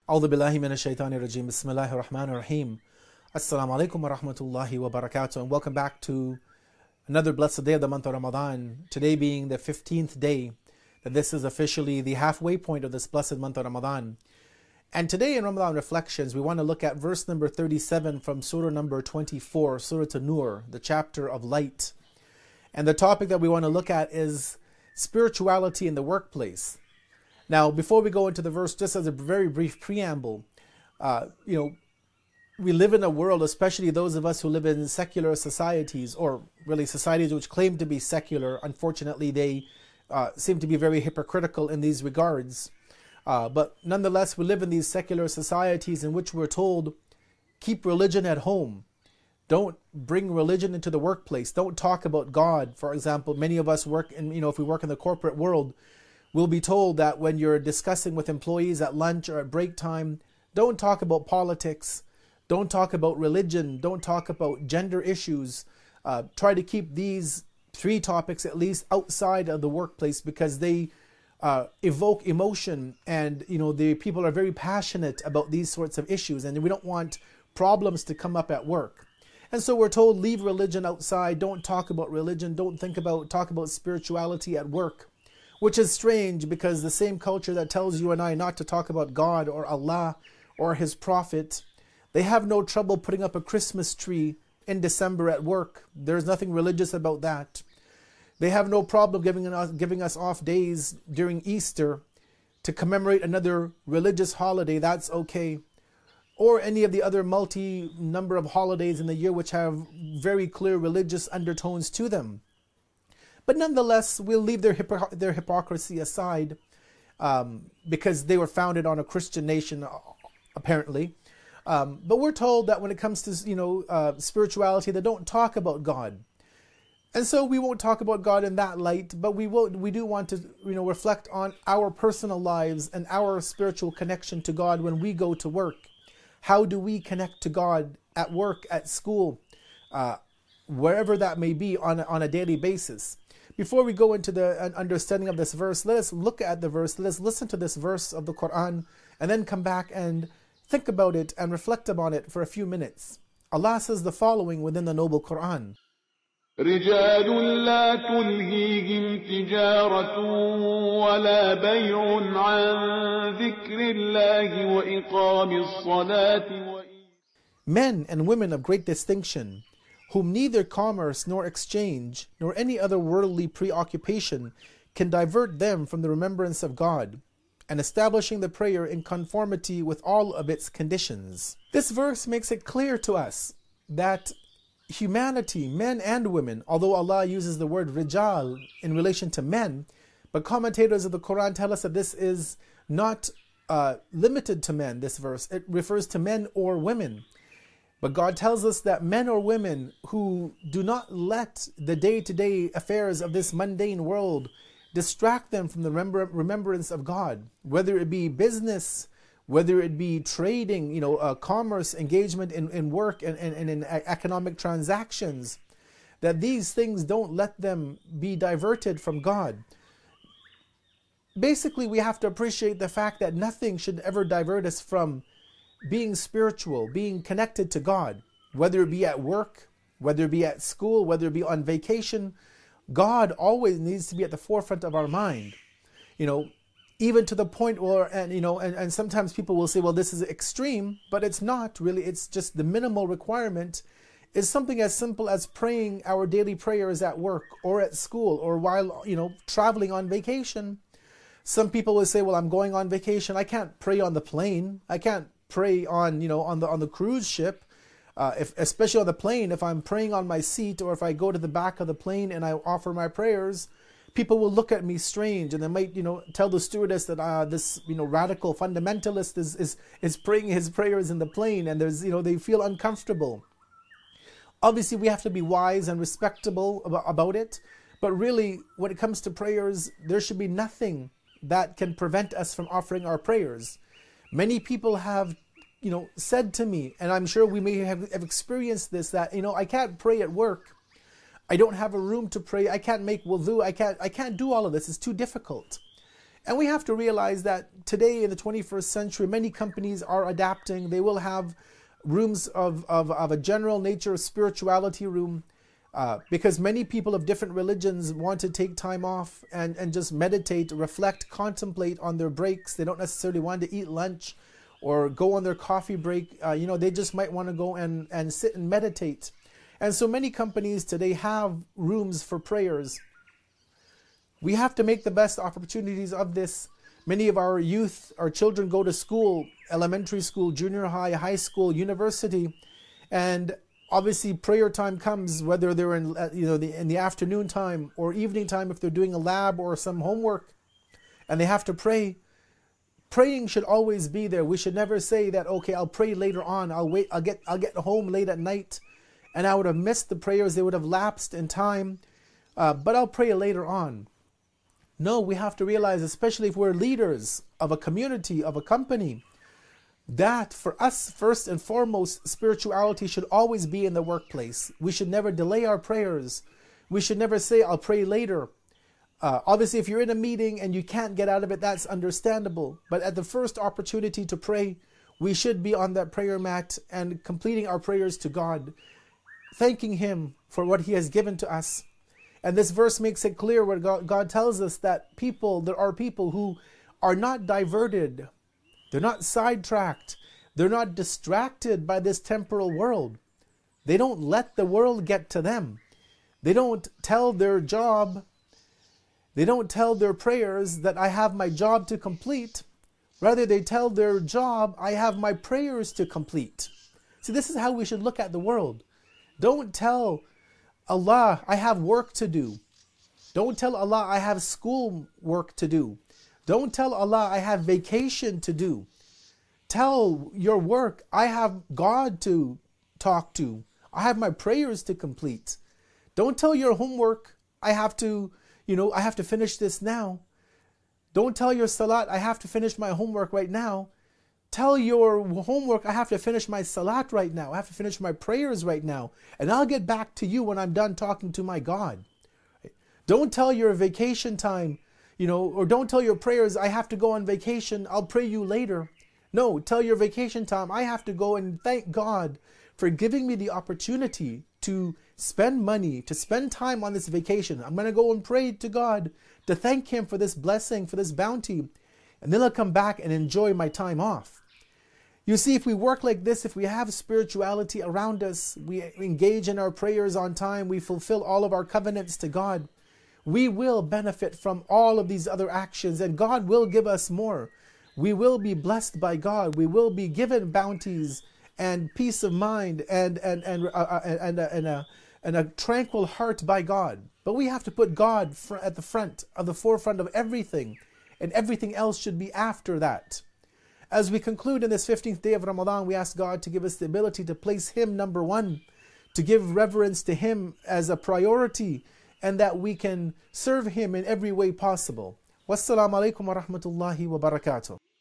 أعوذ بالله من الشيطان الرجيم. بسم الله الرحمن الرحيم. Assalamu alaikum wa rahmatullahi wa barakatuh. And welcome back to another blessed day of the month of Ramadan. Today being the 15th day that this is officially the halfway point of this blessed month of Ramadan. And today in Ramadan Reflections, we want to look at verse number 37 from Surah number 24, Surah An-Nur, the chapter of light. And the topic that we want to look at is spirituality in the workplace. Now, before we go into the verse, just as a very brief preamble, we live in a world, especially those of us who live in secular societies, or really societies which claim to be secular. Unfortunately, they seem to be very hypocritical in these regards. But nonetheless, we live in these secular societies in which we're told, keep religion at home. Don't bring religion into the workplace. Don't talk about God. For example, many of us work in, if we work in the corporate world, we'll be told that when you're discussing with employees at lunch or at break time, don't talk about politics, don't talk about religion, don't talk about gender issues. Try to keep these three topics at least outside of the workplace, because they evoke emotion, and the people are very passionate about these sorts of issues, and we don't want problems to come up at work. And so we're told, leave religion outside, don't talk about religion, don't talk about spirituality at work. Which is strange, because the same culture that tells you and I not to talk about God or Allah or His Prophet, they have no trouble putting up a Christmas tree in December at work. There's nothing religious about that. They have no problem giving us off days during Easter to commemorate another religious holiday. That's okay. Or any of the other number of holidays in the year which have very clear religious undertones to them. But nonetheless, we'll leave their hypocrisy aside, because they were founded on a Christian nation, apparently. But we're told that when it comes to spirituality, they don't talk about God, and so we won't talk about God in that light. But we do want to reflect on our personal lives and our spiritual connection to God when we go to work. How do we connect to God at work, at school, wherever that may be on a daily basis? Before we go into the understanding of this verse, let us look at the verse, let us listen to this verse of the Quran, and then come back and think about it and reflect upon it for a few minutes. Allah says the following within the noble Quran. رجال لا تلهيهم تجارة ولا بيع عن ذكر الله وإقام الصلاة. Men and women of great distinction, whom neither commerce nor exchange nor any other worldly preoccupation can divert them from the remembrance of God, and establishing the prayer in conformity with all of its conditions. This verse makes it clear to us that humanity, men and women, although Allah uses the word rijal in relation to men, but commentators of the Quran tell us that this is not limited to men, this verse. It refers to men or women. But God tells us that men or women who do not let the day-to-day affairs of this mundane world distract them from the remembrance of God, whether it be business, whether it be trading, commerce, engagement in work and in economic transactions, that these things don't let them be diverted from God. Basically, we have to appreciate the fact that nothing should ever divert us from being spiritual, being connected to God, whether it be at work, whether it be at school, whether it be on vacation. God always needs to be at the forefront of our mind, even to the point where, and sometimes people will say, well, this is extreme, but it's not really. It's just the minimal requirement is something as simple as praying our daily prayers at work or at school or while, traveling on vacation. Some people will say, well, I'm going on vacation. I can't pray on the plane. I can't pray on the cruise ship, especially on the plane. If I'm praying on my seat, or if I go to the back of the plane and I offer my prayers, people will look at me strange, and they might tell the stewardess that this radical fundamentalist is praying his prayers in the plane, and there's they feel uncomfortable. Obviously, we have to be wise and respectable about it, but really, when it comes to prayers, there should be nothing that can prevent us from offering our prayers. Many people have, said to me, and I'm sure we may have experienced this, that, I can't pray at work. I don't have a room to pray. I can't make wudu. I can't do all of this. It's too difficult. And we have to realize that today in the 21st century, many companies are adapting. They will have rooms of a general nature, spirituality room, because many people of different religions want to take time off and just meditate, reflect, contemplate on their breaks. They don't necessarily want to eat lunch or go on their coffee break. They just might want to go and sit and meditate. And so many companies today have rooms for prayers. We have to make the best opportunities of this. Many of our youth, our children go to school, elementary school, junior high, high school, university, and obviously prayer time comes, whether they're in the afternoon time or evening time if they're doing a lab or some homework, and they have to pray. Praying should always be there. We should never say that, okay, I'll pray later on. I'll wait. I'll get home late at night, and I would have missed the prayers. They would have lapsed in time, but I'll pray later on. No, we have to realize, especially if we're leaders of a community, of a company, that for us, first and foremost, spirituality should always be in the workplace. We should never delay our prayers. We should never say, I'll pray later. Obviously, if you're in a meeting and you can't get out of it, that's understandable. But at the first opportunity to pray, we should be on that prayer mat and completing our prayers to God, thanking Him for what He has given to us. And this verse makes it clear where God tells us that there are people who are not diverted. They're not sidetracked. They're not distracted by this temporal world. They don't let the world get to them. They don't tell their job, they don't tell their prayers that I have my job to complete. Rather, they tell their job, I have my prayers to complete. See, this is how we should look at the world. Don't tell Allah, I have work to do. Don't tell Allah, I have school work to do. Don't tell Allah, I have vacation to do. Tell your work, I have God to talk to. I have my prayers to complete. Don't tell your homework, I have to finish this now. Don't tell your salat, I have to finish my homework right now. Tell your homework, I have to finish my salat right now. I have to finish my prayers right now. And I'll get back to you when I'm done talking to my God. Don't tell your vacation time, or don't tell your prayers, I have to go on vacation, I'll pray you later. No, tell your vacation time, I have to go and thank God for giving me the opportunity to spend money, to spend time on this vacation. I'm going to go and pray to God to thank Him for this blessing, for this bounty. And then I'll come back and enjoy my time off. You see, if we work like this, if we have spirituality around us, we engage in our prayers on time, we fulfill all of our covenants to God, we will benefit from all of these other actions, and God will give us more. We will be blessed by God. We will be given bounties and peace of mind and a tranquil heart by God. But we have to put God at the forefront of everything, and everything else should be after that. As we conclude in this 15th day of Ramadan, we ask God to give us the ability to place Him number one, to give reverence to Him as a priority, and that we can serve Him in every way possible. Wassalamu alaikum wa rahmatullahi wa barakatuh.